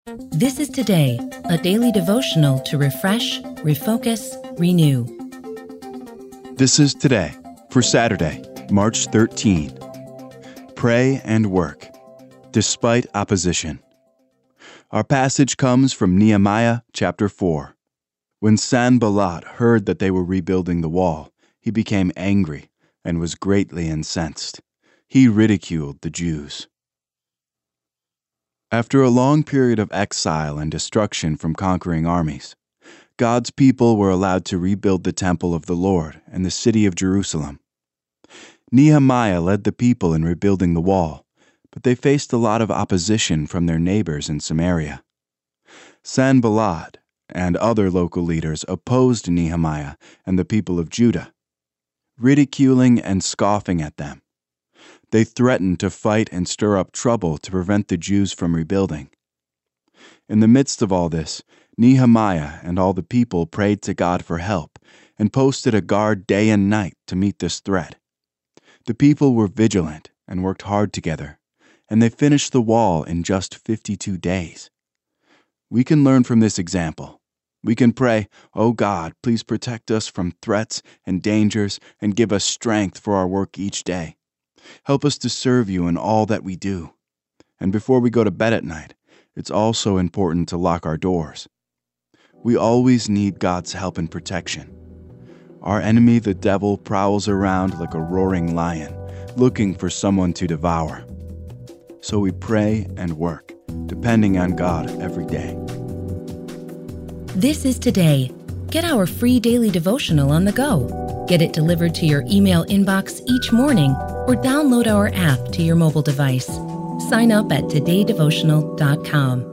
This is Today, a daily devotional to refresh, refocus, renew. This is Today for Saturday, March 13. Pray and work, despite opposition. Our passage comes from Nehemiah chapter 4. When Sanballat heard that they were rebuilding the wall, he became angry and was greatly incensed. He ridiculed the Jews. After a long period of exile and destruction from conquering armies, God's people were allowed to rebuild the temple of the Lord and the city of Jerusalem. Nehemiah led the people in rebuilding the wall, but they faced a lot of opposition from their neighbors in Samaria. Sanballat and other local leaders opposed Nehemiah and the people of Judah, ridiculing and scoffing at them. They threatened to fight and stir up trouble to prevent the Jews from rebuilding. In the midst of all this, Nehemiah and all the people prayed to God for help and posted a guard day and night to meet this threat. The people were vigilant and worked hard together, and they finished the wall in just 52 days. We can learn from this example. We can pray, "Oh God, please protect us from threats and dangers and give us strength for our work each day. Help us to serve you in all that we do." And before we go to bed at night, it's also important to lock our doors. We always need God's help and protection. Our enemy, the devil, prowls around like a roaring lion, looking for someone to devour. So we pray and work, depending on God every day. This is Today. Get our free daily devotional on the go. Get it delivered to your email inbox each morning or download our app to your mobile device. Sign up at todaydevotional.com.